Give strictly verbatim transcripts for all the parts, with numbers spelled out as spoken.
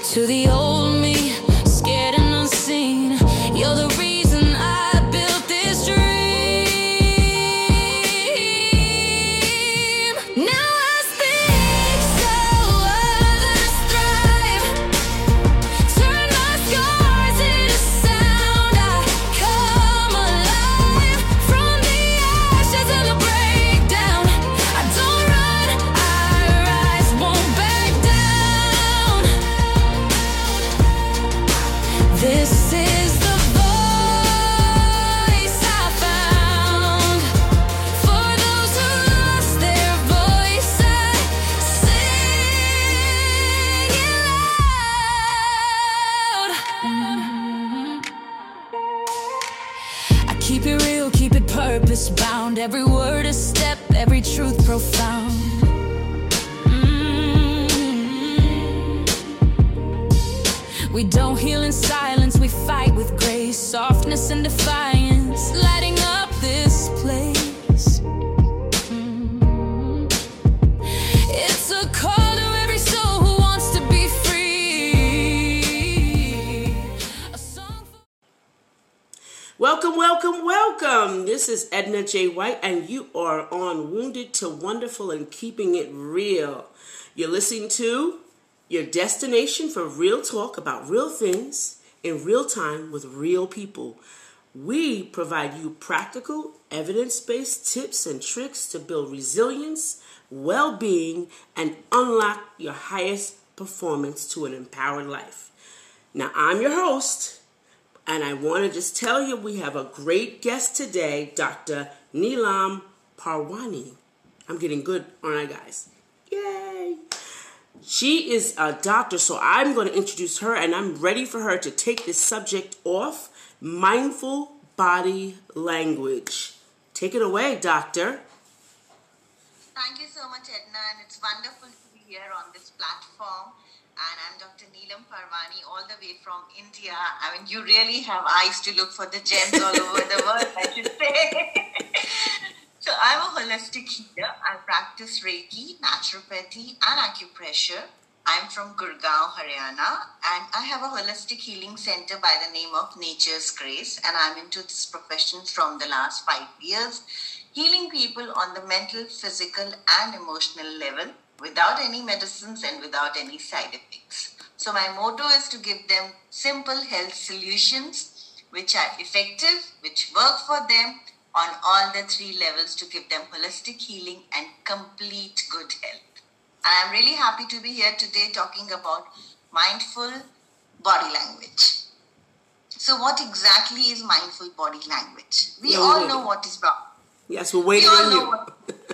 To the old me, scared and unseen, you're the reason I built this dream. Now I speak so others thrive. Turn my scars into sound. I come alive from the ashes of the breakdown. I don't run, I rise, won't back down. This is the voice I found. For those who lost their voice, I sing it loud. I keep it real, keep it purpose bound. Every word a step, every truth profound. We don't heal in silence, we fight with grace, softness and defiance, lighting up this place. Mm. It's a call to every soul who wants to be free. A song for- Welcome, welcome, welcome. This is Edna J. White, and you are on Wounded to Wonderful and Keeping It Real. You're listening to your destination for real talk about real things in real time with real people. We provide you practical, evidence-based tips and tricks to build resilience, well-being, and unlock your highest performance to an empowered life. Now, I'm your host, and I want to just tell you we have a great guest today, Doctor Neelam Parwani. I'm getting good, aren't I, guys? Yay! She is a doctor, so I'm going to introduce her, and I'm ready for her to take this subject off, mindful body language. Take it away, doctor. Thank you so much, Edna, and it's wonderful to be here on this platform. And I'm Doctor Neelam Parwani, all the way from India. I mean, you really have eyes to look for the gems all over the world, I should say. So I'm a holistic healer. I practice Reiki, naturopathy, and acupressure. I'm from Gurgaon, Haryana, and I have a holistic healing center by the name of Nature's Grace, and I'm into this profession from the last five years, healing people on the mental, physical, and emotional level without any medicines and without any side effects. So my motto is to give them simple health solutions which are effective, which work for them, on all the three levels to give them holistic healing and complete good health. And I'm really happy to be here today talking about mindful body language. So what exactly is mindful body language? We Yeah, all wait. know what is wrong. Yes, we're We waiting all on know you. what,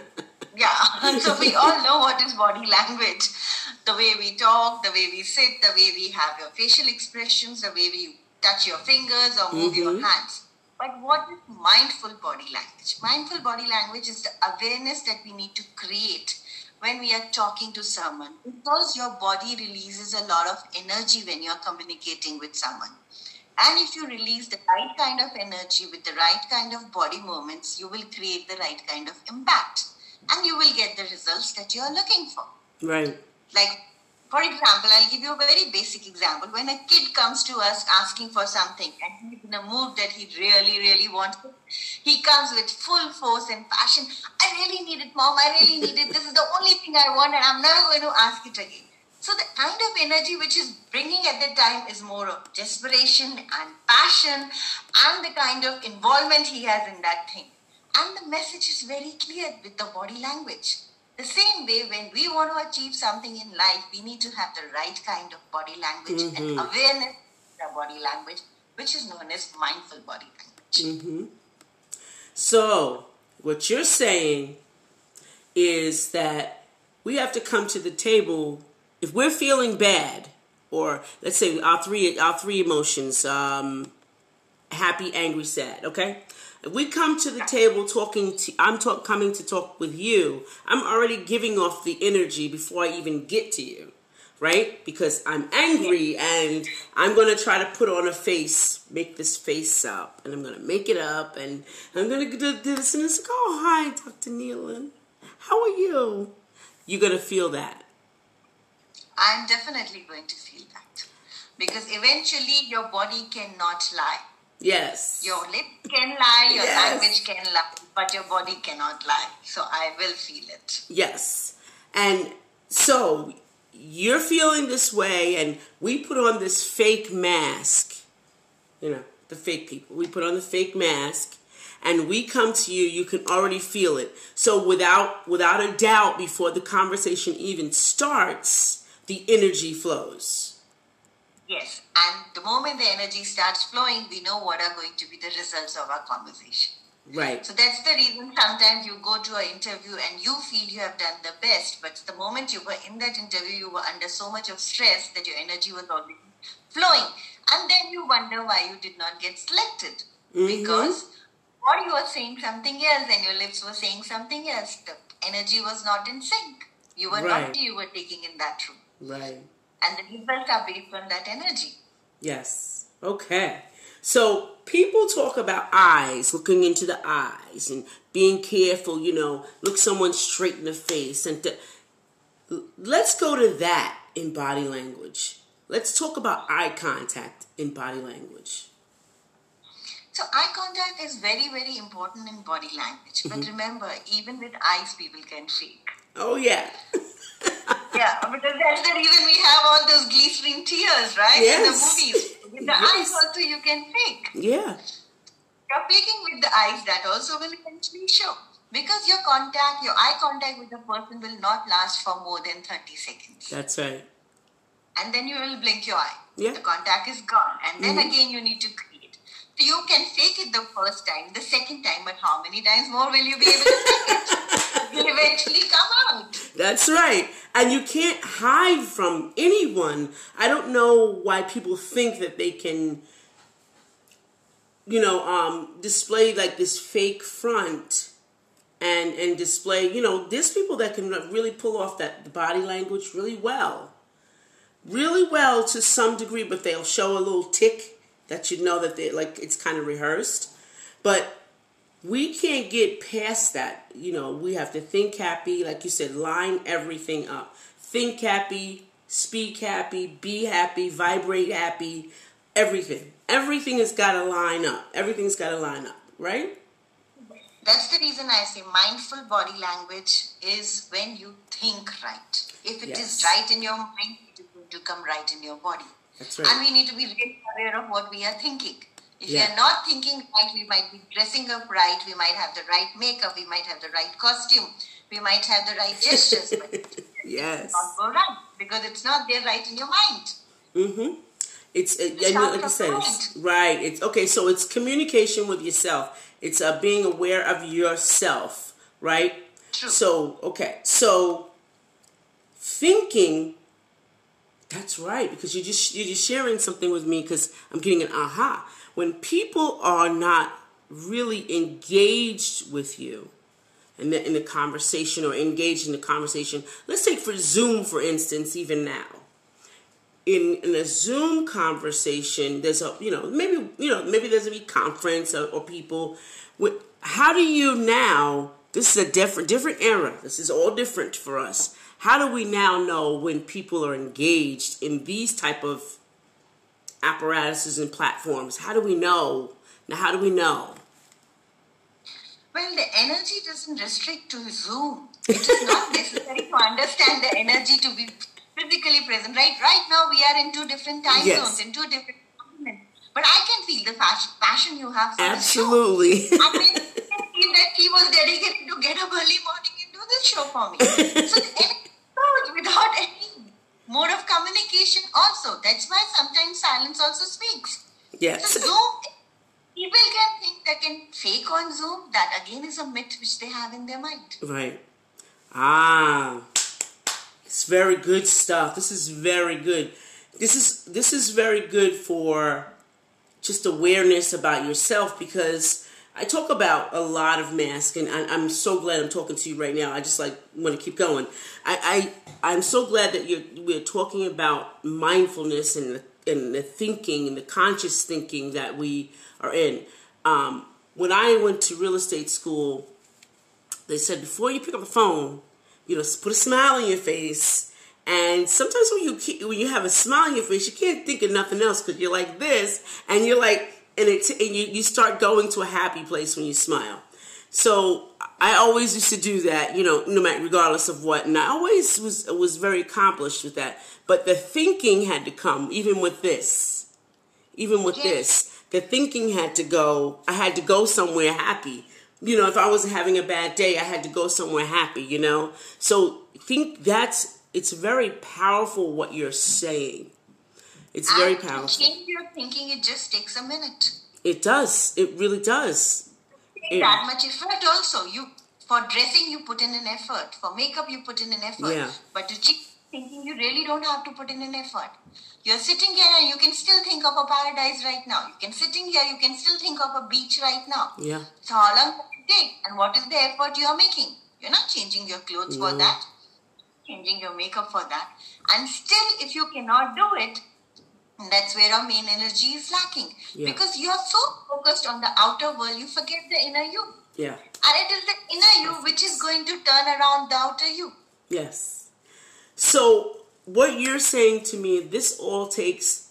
yeah, so we all know what is body language. The way we talk, the way we sit, the way we have your facial expressions, the way we touch your fingers or move your Mhm. hands. But what is mindful body language? Mindful body language is the awareness that we need to create when we are talking to someone, because your body releases a lot of energy when you're communicating with someone. And if you release the right kind of energy with the right kind of body movements, you will create the right kind of impact. And you will get the results that you are looking for. Right. Like, for example, I'll give you a very basic example. When a kid comes to us asking for something and he's in a mood that he really, really wants it, he comes with full force and passion. I really need it, Mom. I really need it. This is the only thing I want and I'm never going to ask it again. So the kind of energy which is bringing at the time is more of desperation and passion and the kind of involvement he has in that thing. And the message is very clear with the body language. The same way, when we want to achieve something in life, we need to have the right kind of body language Mm-hmm. and awareness of the body language, which is known as mindful body language. Mm-hmm. So, what you're saying is that we have to come to the table if we're feeling bad, or let's say our three our three emotions, um, happy, angry, sad. Okay, if we come to the table talking to, I'm talk, coming to talk with you. I'm already giving off the energy before I even get to you, right? Because I'm angry and I'm gonna try to put on a face, make this face up, and I'm gonna make it up, and I'm gonna do this and it's like, oh hi, Doctor Neelam, how are you? You're gonna feel that. I'm definitely going to feel that. Because eventually your body cannot lie. Yes. Your lips can lie, your Yes. language can lie, but your body cannot lie. So I will feel it. Yes. And so you're feeling this way, and we put on this fake mask. You know, the fake people. We put on the fake mask, and we come to you. You can already feel it. So without without a doubt, before the conversation even starts, the energy flows. Yes, and the moment the energy starts flowing, we know what are going to be the results of our conversation. Right. So that's the reason sometimes you go to an interview and you feel you have done the best, but the moment you were in that interview, you were under so much of stress that your energy was already flowing. And then you wonder why you did not get selected. Mm-hmm. Because or you were saying something else and your lips were saying something else. The energy was not in sync. You were Right. not you were taking in that room. Right. And the results are based on that energy. Yes. Okay. So people talk about eyes, looking into the eyes and being careful, you know, look someone straight in the face. And to, let's go to that in body language. Let's talk about eye contact in body language. So eye contact is very, very important in body language. Mm-hmm. But remember, even with eyes, people can fake. Oh, yeah. Yeah, because that's the reason we have all those glistering tears, right? Yes. In the movies. With the Yes. eyes also you can fake. Yeah. You're faking with the eyes, that also will eventually show. Because your contact, your eye contact with the person will not last for more than thirty seconds. That's right. And then you will blink your eye. Yeah. The contact is gone. And then Mm-hmm. again you need to create. So you can fake it the first time, the second time, but how many times more will you be able to fake it? It will eventually come out. That's right. And you can't hide from anyone. I don't know why people think that they can, you know, um, display like this fake front and, and display, you know, there's people that can really pull off that body language really well. Really well to some degree, but they'll show a little tick that you know that they like it's kind of rehearsed. But we can't get past that. You know, we have to think happy, like you said, line everything up. Think happy, speak happy, be happy, vibrate happy, everything. Everything has got to line up. Everything's got to line up, right? That's the reason I say mindful body language is when you think right. If it Yes. is right in your mind, it is going to come right in your body. That's right. And we need to be really aware of what we are thinking. If Yeah. we are not thinking right, we might be dressing up right, we might have the right makeup, we might have the right costume, we might have the right gestures, but it Yes. not go right because it's not there right in your mind. Mm-hmm. It's, uh, The and like sound you of said, the it's, right. It's okay. So it's communication with yourself. It's uh, being aware of yourself, right? True. So, okay. So thinking, that's right, because you just, you're just sharing something with me because I'm getting an aha. When people are not really engaged with you in the, in the conversation or engaged in the conversation, let's take for Zoom, for instance, even now. In, in a Zoom conversation, there's a, you know, maybe, you know, maybe there's a conference or, or people. With, how do you now, this is a different, different era. This is all different for us. How do we now know when people are engaged in these type of apparatuses and platforms? How do we know? Now, how do we know? Well, the energy doesn't restrict to Zoom. It is not necessary to understand the energy to be physically present. Right Right now, we are in two different time Yes. zones, in two different continents. But I can feel the passion, passion you have for Absolutely. the show. I mean, I can feel that he was dedicated to get up early morning and do this show for me. So the energy goes without any mode of communication also. That's why sometimes silence also speaks. Yes. So Zoom, people can think they can fake on Zoom. That again is a myth which they have in their mind. Right. Ah. It's very good stuff. This is very good. This is this is very good for just awareness about yourself, because I talk about a lot of masks, and I, I'm so glad I'm talking to you right now. I just like want to keep going. I, I I'm so glad that you're we're talking about mindfulness and the, and the thinking and the conscious thinking that we are in. Um, when I went to real estate school, they said before you pick up the phone, you know, put a smile on your face And sometimes when you keep, when you have a smile on your face, you can't think of nothing else because you're like this, and you're like, and it and you, you start going to a happy place when you smile. So I always used to do that, you know, no matter regardless of what, and I always was was very accomplished with that. But the thinking had to come, even with this, even with Yes. this, the thinking had to go. I had to go somewhere happy. You know, if I wasn't having a bad day, I had to go somewhere happy. You know, so think that's. It's very powerful what you're saying. It's very And to powerful. change your thinking, it just takes a minute. It does. It really does. Take that much effort also. You for dressing you put in an effort. For makeup you put in an effort. Yeah. But to change thinking you really don't have to put in an effort. You're sitting here and you can still think of a paradise right now. You can sitting here, you can still think of a beach right now. Yeah. So how long does it take? And what is the effort you are making? You're not changing your clothes for No. that. Changing your makeup for that. And still if you cannot do it, that's where our main energy is lacking. Yeah. Because you are so focused on the outer world, you forget the inner you. Yeah. And it is the inner you which is going to turn around the outer you. Yes. So what you're saying to me, this all takes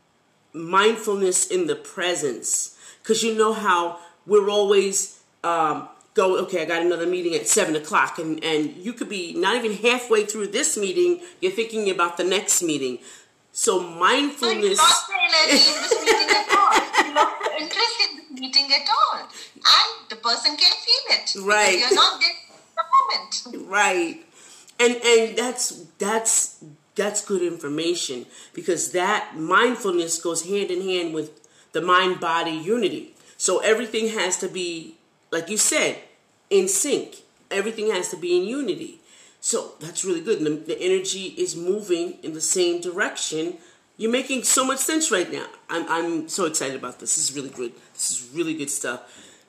mindfulness in the presence. Because you know how we're always um, go, okay, I got another meeting at seven o'clock. And, and you could be not even halfway through this meeting, you're thinking about the next meeting. So So you mindfulness. lost the energy in this meeting at all. You lost the interest in this meeting at all. And the person can feel it. Right. Because you're not there in the moment. Right. And and that's that's that's good information, because that mindfulness goes hand in hand with the mind body unity. So everything has to be, like you said, in sync. Everything has to be in unity. So that's really good. The, the energy is moving in the same direction. You're making so much sense right now. I'm I'm so excited about this. This is really good. This is really good stuff.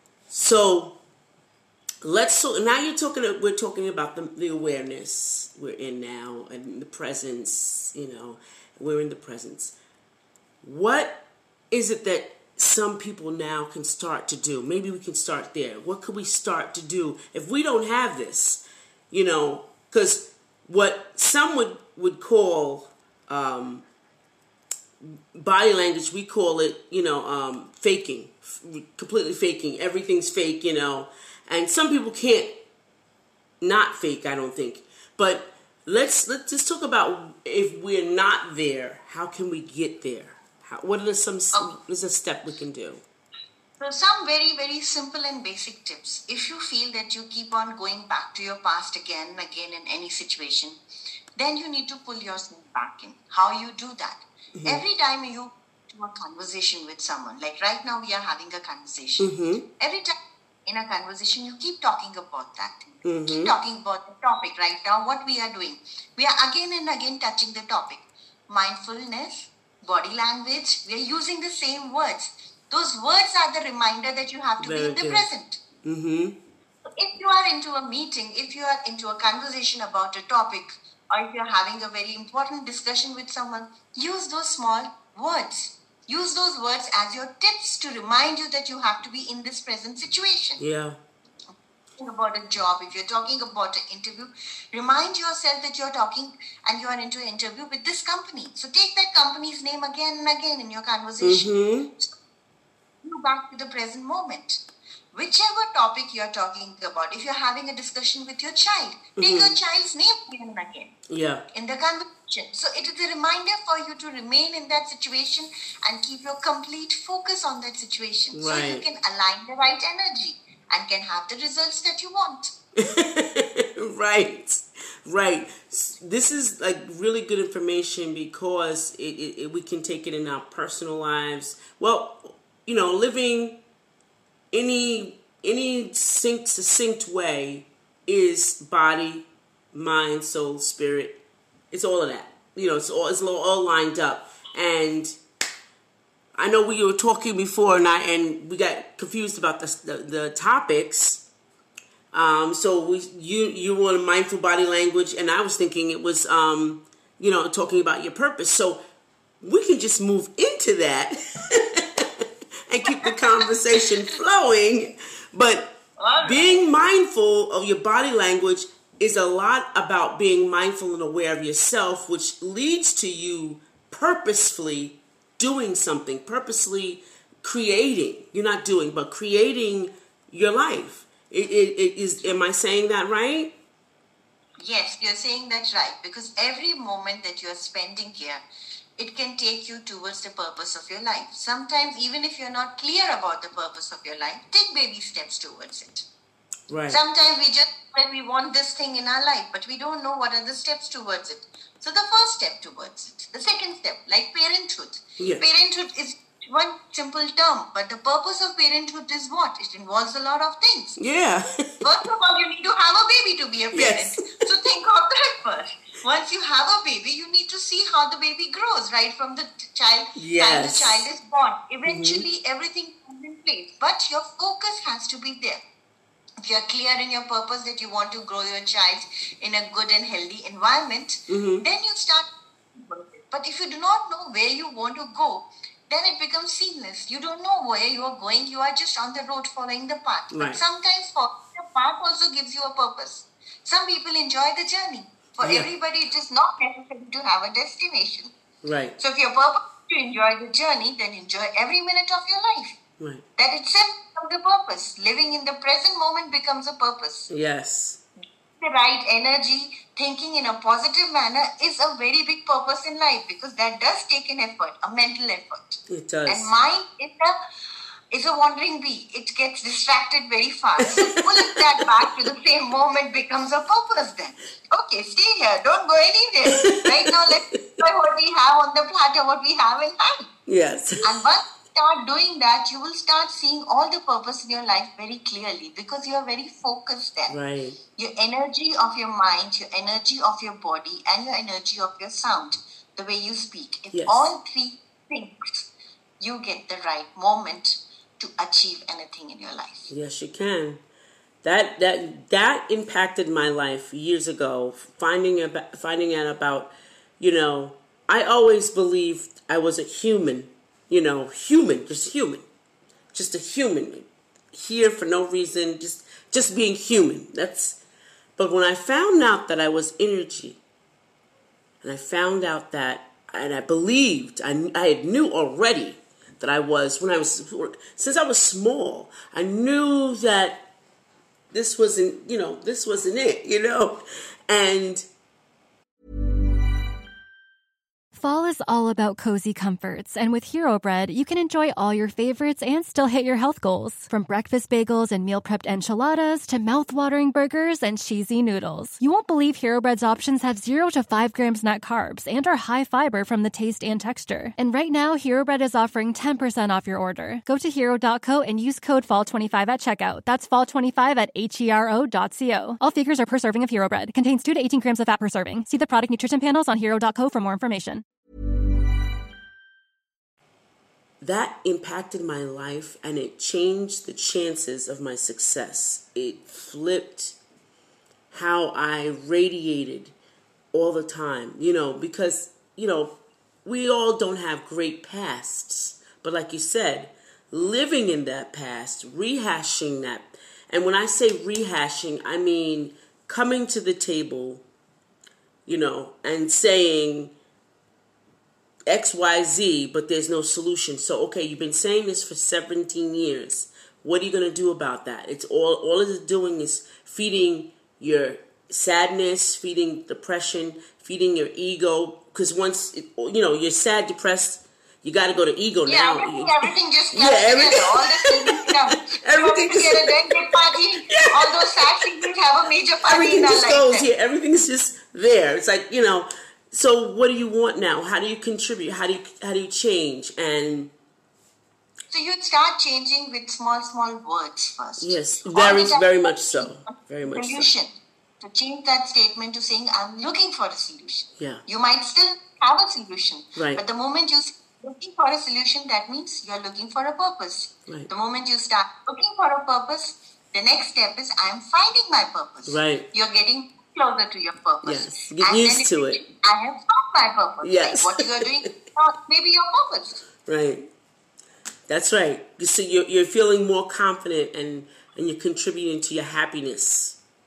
So let's so now you're talking. We're talking about the, the awareness we're in now and the presence. You know, we're in the presence. What is it that some people now can start to do? Maybe we can start there. What could we start to do if we don't have this? You know, because what some would would call um, body language, we call it, you know, um, faking, f- completely faking. Everything's fake, you know. And some people can't not fake, I don't think. But let's let's just talk about, if we're not there, how can we get there? How, what are some Oh. what is a step we can do? So some very, very simple and basic tips. If you feel that you keep on going back to your past again and again in any situation, then you need to pull yourself back in. How you do that? Mm-hmm. Every time you do a conversation with someone, like right now we are having a conversation. Mm-hmm. Every time in a conversation, you keep talking about that. Mm-hmm. Keep talking about the topic right now, what we are doing. We are again and again touching the topic. Mindfulness, body language, we are using the same words. Those words are the reminder that you have to Very be in the good. present. Mm-hmm. If you are into a meeting, if you are into a conversation about a topic, or if you're having a very important discussion with someone, use those small words. Use those words as your tips to remind you that you have to be in this present situation. Yeah. About a job, if you're talking about an interview, remind yourself that you're talking and you are into an interview with this company. So take that company's name again and again in your conversation. Mm-hmm. You back to the present moment. Whichever topic you're talking about, if you're having a discussion with your child, take Mm-hmm. your child's name again and again Yeah. in the conversation. So it is a reminder for you to remain in that situation and keep your complete focus on that situation. So you Right. can align the right energy and can have the results that you want. Right, right. This is like really good information, because it, it, it, we can take it in our personal lives. Well, you know, living any any sync, succinct way is body, mind, soul, spirit. It's all of that. You know, it's all it's all, all lined up. And I know we were talking before, and I and we got confused about the the, the topics. Um, so we, you, you want a mindful body language, and I was thinking it was, um, you know, talking about your purpose. So we can just move into that and keep the conversation flowing. But All right. being mindful of your body language is a lot about being mindful and aware of yourself, which leads to you purposefully doing something, purposely creating. You're not doing, but creating your life. It, it, it is. Am I saying that right? Yes, you're saying that right. Because every moment that you're spending here, it can take you towards the purpose of your life. Sometimes, even if you're not clear about the purpose of your life, take baby steps towards it. Right. Sometimes we just, when we want this thing in our life, but we don't know what are the steps towards it. So the first step towards it, the second step, like parenthood. Yeah. Parenthood is one simple term, but the purpose of parenthood is what? It involves a lot of things. Yeah. First of all, you need to have a baby to be a parent. Yes. So think of that first. Once you have a baby, you need to see how the baby grows, right from the child, Yes. time the child is born. Eventually, mm-hmm. everything comes in place. But your focus has to be there. If you're clear in your purpose that you want to grow your child in a good and healthy environment, mm-hmm. then you start. But if you do not know where you want to go, then it becomes seamless. You don't know where you are going. You are just on the road following the path. Right. But sometimes following the path also gives you a purpose. Some people enjoy the journey. For yeah. everybody, it is not necessary to have a destination. Right. So if your purpose is to enjoy the journey, then enjoy every minute of your life. Right. That itself becomes the purpose. Living in the present moment becomes a purpose. Yes. The right energy, thinking in a positive manner is a very big purpose in life, because that does take an effort, a mental effort. It does. And mind is a is a wandering bee. It gets distracted very fast. So pulling that back to the same moment becomes a purpose then. Okay, stay here. Don't go anywhere. Right now, let's enjoy what we have on the platter, what we have in hand. Yes. And once you start doing that, you will start seeing all the purpose in your life very clearly, because you are very focused then. Right. Your energy of your mind, your energy of your body, and your energy of your sound, the way you speak. If yes. all three things, you get the right moment to achieve anything in your life. Yes, you can. That that that impacted my life years ago. Finding about finding out about, you know, I always believed I was a human, you know, human, just human, just a human, here for no reason, just just being human. That's. But when I found out that I was energy, and I found out that, and I believed, I I knew already that I was, when I was, since I was small, I knew that this wasn't, you know, this wasn't it, you know, and fall is all about cozy comforts, and with Hero Bread, you can enjoy all your favorites and still hit your health goals. From breakfast bagels and meal prepped enchiladas to mouth-watering burgers and cheesy noodles. You won't believe Hero Bread's options have zero to five grams net carbs and are high fiber from the taste and texture. And right now, Hero Bread is offering ten percent off your order. Go to hero dot co and use code fall twenty-five at checkout. That's fall twenty-five at H E R O dot co. All figures are per serving of Hero Bread. Contains two to eighteen grams of fat per serving. See the product nutrition panels on hero dot co for more information. That impacted my life, and it changed the chances of my success. It flipped how I radiated all the time, you know, because, you know, we all don't have great pasts. But like you said, living in that past, rehashing that. And when I say rehashing, I mean coming to the table, you know, and saying X, Y, Z, but there's no solution. So, okay, you've been saying this for seventeen years. What are you going to do about that? It's all, all it's doing is feeding your sadness, feeding depression, feeding your ego. Because once, it, you know, you're sad, depressed, you got to go to ego yeah, now. Everything, everything just comes yeah, everything. together. All the things come. Everything just get a birthday party. Yeah. All those sad things have a major party everything in our just life. goes here. Everything's just there. It's like, you know. So what do you want now? How do you contribute? How do you how do you change? And so you'd start changing with small, small words first. Yes, very, very much so. Very much solution. so. To change that statement to saying, I'm looking for a solution. Yeah. You might still have a solution. Right. But the moment you start looking for a solution, that means you're looking for a purpose. Right. The moment you start looking for a purpose, the next step is, I'm finding my purpose. Right. You're getting closer to your purpose. Yes, get and used to it. I have found my purpose. Yes. Like what you are doing is not maybe your purpose. Right. That's right. You see, you're, you're feeling more confident, and, and you're contributing to your happiness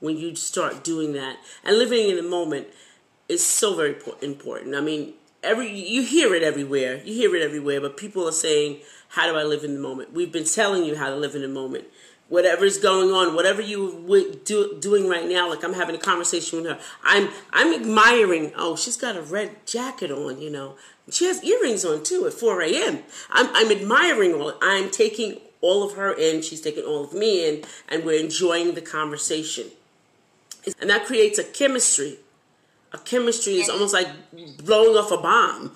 when you start doing that. And living in the moment is so very important. I mean, every you hear it everywhere. You hear it everywhere, but people are saying, how do I live in the moment? We've been telling you how to live in the moment. Whatever's going on, whatever you do doing right now, like I'm having a conversation with her, I'm I'm admiring. Oh, she's got a red jacket on, you know. She has earrings on too at four a.m. I'm I'm admiring all. I'm taking all of her in. She's taking all of me in, and we're enjoying the conversation. And that creates a chemistry. A chemistry is almost like blowing off a bomb.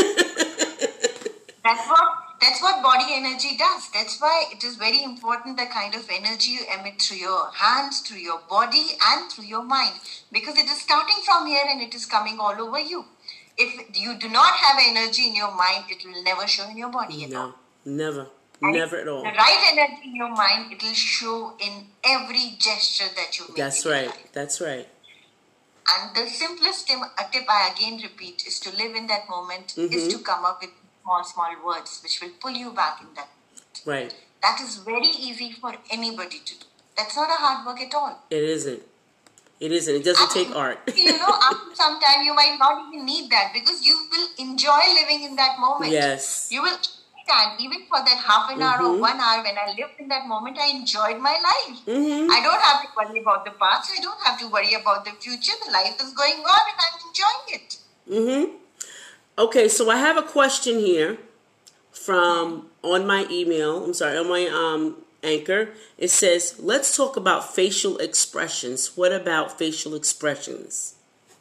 That's what. That's what body energy does. That's why it is very important the kind of energy you emit through your hands, through your body, and through your mind. Because it is starting from here and it is coming all over you. If you do not have energy in your mind, it will never show in your body at no, all. Never. And never at all. The right energy in your mind, it will show in every gesture that you make. That's in right. Your life. That's right. And the simplest tip, a tip I again repeat is to live in that moment, mm-hmm. is to come up with small, small words which will pull you back in that moment. Right. That is very easy for anybody to do. That's not a hard work at all. It isn't. It isn't. It doesn't and, take art. You know, after some time you might not even need that because you will enjoy living in that moment. Yes. You will stand even for that half an hour mm-hmm. or one hour when I lived in that moment, I enjoyed my life. Mm-hmm. I don't have to worry about the past. I don't have to worry about the future. The life is going on and I'm enjoying it. Mm-hmm. Okay, so I have a question here from on my email. I'm sorry, on my um, Anchor. It says, let's talk about facial expressions. What about facial expressions?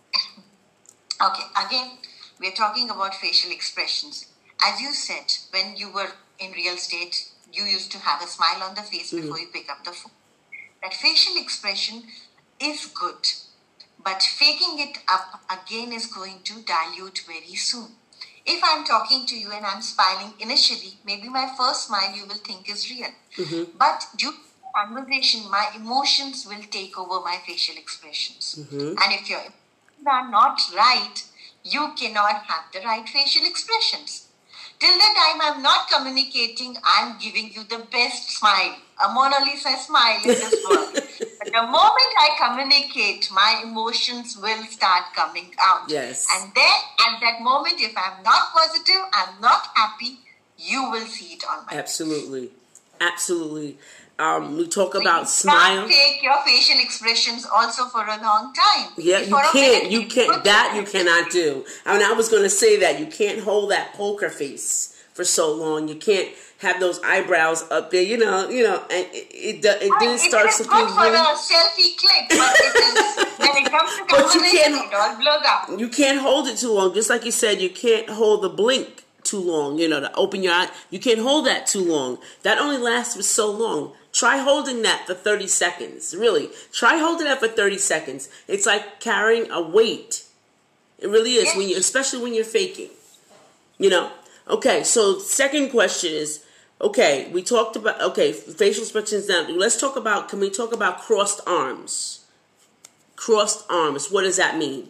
Okay, again, we're talking about facial expressions. As you said, when you were in real estate, you used to have a smile on the face before mm-hmm. you pick up the phone. That facial expression is good. But faking it up again is going to dilute very soon. If I'm talking to you and I'm smiling initially, maybe my first smile you will think is real. Mm-hmm. But due to the conversation, my emotions will take over my facial expressions. Mm-hmm. And if your emotions are not right, you cannot have the right facial expressions. Till the time I'm not communicating, I'm giving you the best smile. A Mona Lisa smile in this world. But the moment I communicate, my emotions will start coming out. Yes. And then at that moment, if I'm not positive, I'm not happy, you will see it on my Absolutely. Face. Absolutely. Um, we talk so about you smile. You can't fake your facial expressions also for a long time. Yeah, you can't. You can't. That you cannot do. I mean, I was going to say that. You can't hold that poker face for so long. You can't have those eyebrows up there. You know, you know, and it it, it, it didn't start to be good for really... a selfie click, but it is, when it comes to conversation, it all blows up. You can't hold it too long. Just like you said, you can't hold the blink too long. You know, to open your eye. You can't hold that too long. That only lasts for so long. Try holding that for thirty seconds. Really. Try holding that for thirty seconds. It's like carrying a weight. It really is, when you, especially when you're faking. You know. Okay, so second question is, okay, we talked about, okay, facial expressions now. Let's talk about, can we talk about crossed arms? Crossed arms, what does that mean?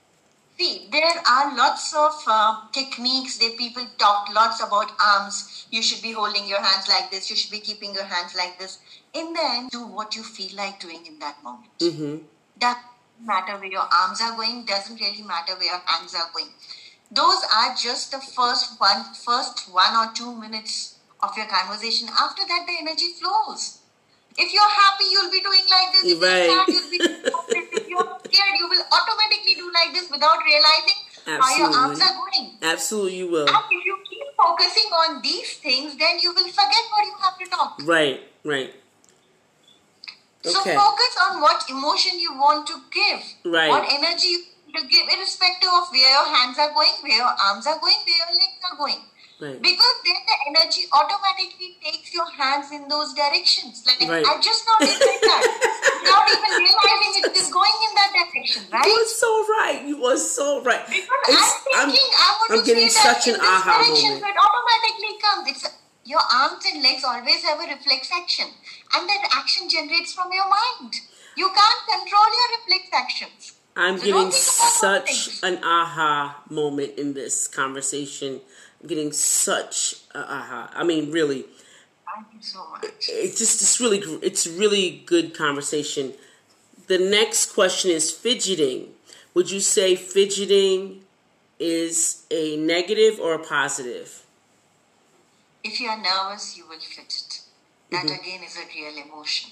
See, there are lots of uh, techniques that people talk lots about arms. You should be holding your hands like this. You should be keeping your hands like this. In the end, do what you feel like doing in that moment. Mm-hmm. Doesn't matter where your arms are going. Doesn't really matter where your hands are going. Those are just the first one, first one or two minutes of your conversation. After that, the energy flows. If you're happy, you'll be doing like this. If right. you're sad, you'll be doing like this. If you're scared, you will automatically do like this without realizing Absolutely. how your arms are going. Absolutely, you will. And if you keep focusing on these things, then you will forget what you have to talk. Right, right. Okay. So focus on what emotion you want to give. Right. What energy you to give, irrespective of where your hands are going, where your arms are going, where your legs are going. Right. Because then the energy automatically takes your hands in those directions. Like right. I just now did like that. Without even realizing it is going in that direction, right? You were so right. You were so right. Because it's, I'm thinking I'm, I want I'm to getting say that such in an this aha direction, moment. so it automatically comes. It's your arms and legs always have a reflex action. And that action generates from your mind. You can't control your reflex actions. I'm so getting such an aha moment in this conversation. I'm getting such an aha. I mean, really. Thank you so much. It's just, it's really, it's really good conversation. The next question is fidgeting. Would you say fidgeting is a negative or a positive? If you are nervous, you will fidget. That Mm-hmm. again is a real emotion.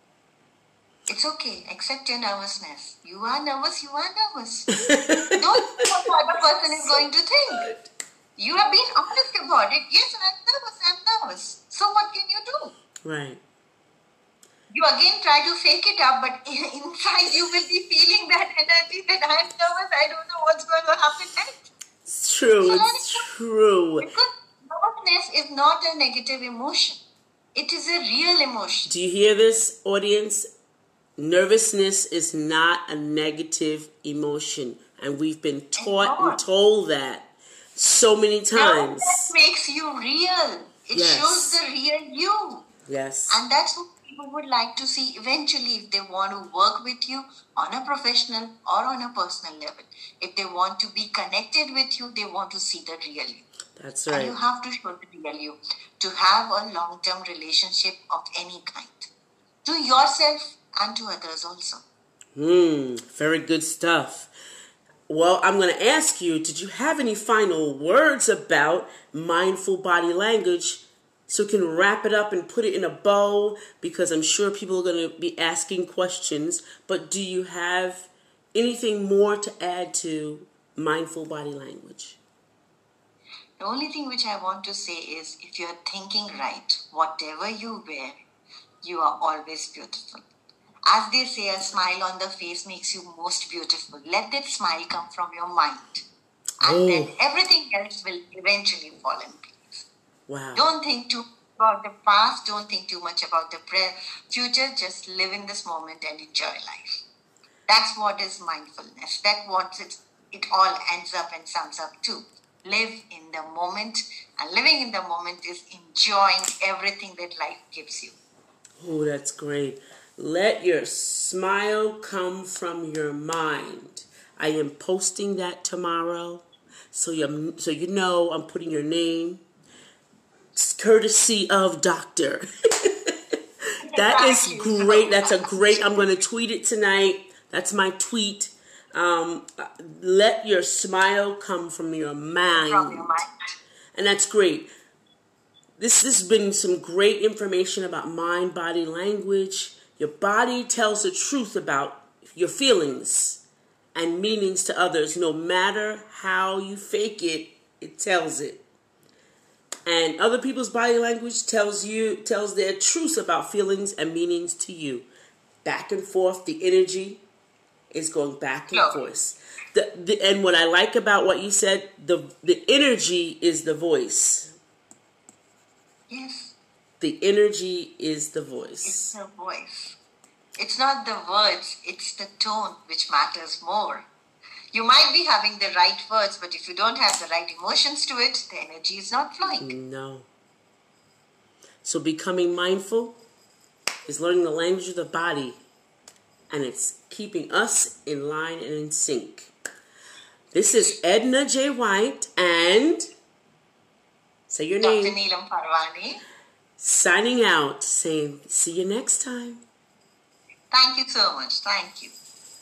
It's okay. Accept your nervousness. You are nervous, you are nervous. Don't think what the other person is going to think. You have been honest about it. Yes, I'm nervous, I'm nervous. So what can you do? Right. You again try to fake it up, but inside you will be feeling that energy that I'm nervous, I don't know what's going to happen next. It's true. So let It's it go. true. Because nervousness is not a negative emotion. It is a real emotion. Do you hear this, audience? Nervousness is not a negative emotion. And we've been taught and told that so many times. Nervousness makes you real. It Yes. shows the real you. Yes. And that's what people would like to see eventually if they want to work with you on a professional or on a personal level. If they want to be connected with you, they want to see the real you. That's And right. you have to show the real you to have a long-term relationship of any kind. To yourself and to others also. Hmm. Very good stuff. Well, I'm going to ask you, did you have any final words about mindful body language so we can wrap it up and put it in a bow? Because I'm sure people are going to be asking questions. But do you have anything more to add to mindful body language? The only thing which I want to say is if you're thinking right, whatever you wear, you are always beautiful. As they say, a smile on the face makes you most beautiful. Let that smile come from your mind. And Oh. then everything else will eventually fall in place. Wow. Don't think too much about the past. Don't think too much about the pre- future. Just live in this moment and enjoy life. That's what is mindfulness. That's what it, it all ends up and sums up to. Live in the moment. And living in the moment is enjoying everything that life gives you. Oh, that's great. Let your smile come from your mind. I am posting that tomorrow. So you, so you know I'm putting your name. It's courtesy of Doctor. That is great. That's a great, I'm going to tweet it tonight. That's my tweet. Um, let your smile come from your mind. From your mind. And that's great. This, this has been some great information about mind, body, language. Your body tells the truth about your feelings and meanings to others. No matter how you fake it, it tells it. And other people's body language tells you, tells their truths about feelings and meanings to you. Back and forth, the energy is going back and No. forth. The, the, and what I like about what you said, the the energy is the voice. Yes. The energy is the It's voice. the voice. It's not the words, it's the tone which matters more. You might be having the right words, but if you don't have the right emotions to it, the energy is not flowing. No. So becoming mindful is learning the language of the body, and it's keeping us in line and in sync. This is Edna J. White and say your Doctor name. Neelam Parvani, Signing out, saying see you next time. thank you so much. Thank you.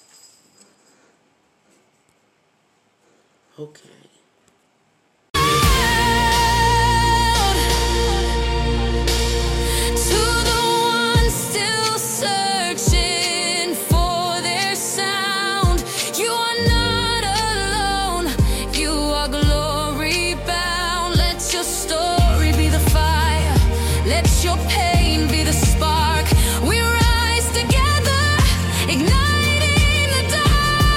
Okay. To the one still searching for their sound, you are not alone. You are glory bound. Let your story be the fire. Let your pain be the spark. We rise together, igniting the dark.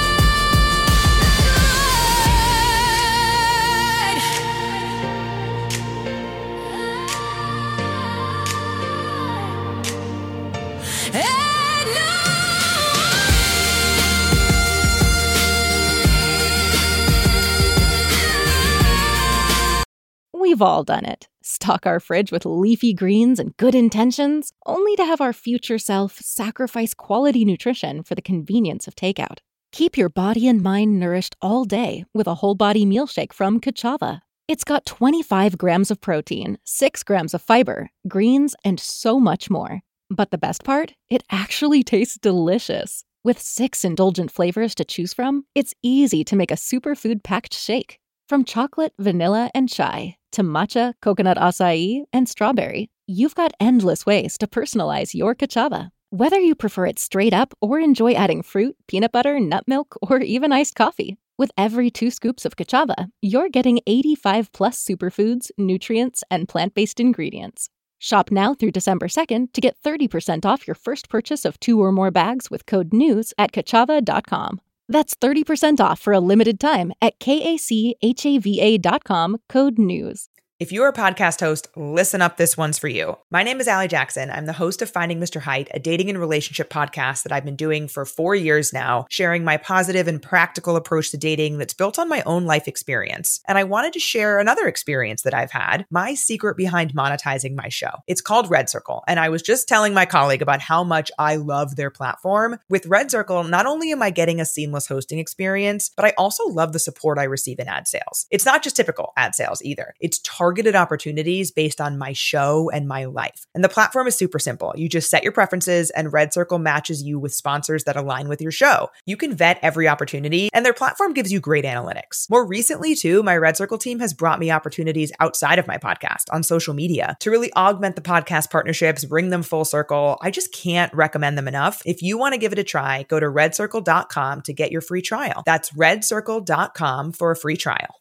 We've all done it. Stock our fridge with leafy greens and good intentions, only to have our future self sacrifice quality nutrition for the convenience of takeout. Keep your body and mind nourished all day with a whole body meal shake from Kachava. It's got twenty-five grams of protein, six grams of fiber, greens, and so much more. But the best part? It actually tastes delicious. With six indulgent flavors to choose from, it's easy to make a superfood-packed shake. From chocolate, vanilla, and chai to matcha, coconut acai, and strawberry, you've got endless ways to personalize your Ka'Chava. Whether you prefer it straight up or enjoy adding fruit, peanut butter, nut milk, or even iced coffee, with every two scoops of Ka'Chava, you're getting eighty-five plus superfoods, nutrients, and plant-based ingredients. Shop now through December second to get thirty percent off your first purchase of two or more bags with code NEWS at kachava dot com. That's thirty percent off for a limited time at K-A-C-H-A-V-A dot com, code NEWS. If you're a podcast host, listen up, this one's for you. My name is Allie Jackson. I'm the host of Finding Mister Height, a dating and relationship podcast that I've been doing for four years now, sharing my positive and practical approach to dating that's built on my own life experience. And I wanted to share another experience that I've had, my secret behind monetizing my show. It's called Red Circle, and I was just telling my colleague about how much I love their platform. With Red Circle, not only am I getting a seamless hosting experience, but I also love the support I receive in ad sales. It's not just typical ad sales either. It's targeted targeted opportunities based on my show and my life. And the platform is super simple. You just set your preferences and Red Circle matches you with sponsors that align with your show. You can vet every opportunity and their platform gives you great analytics. More recently too, my Red Circle team has brought me opportunities outside of my podcast on social media to really augment the podcast partnerships, bring them full circle. I just can't recommend them enough. If you want to give it a try, go to red circle dot com to get your free trial. That's red circle dot com for a free trial.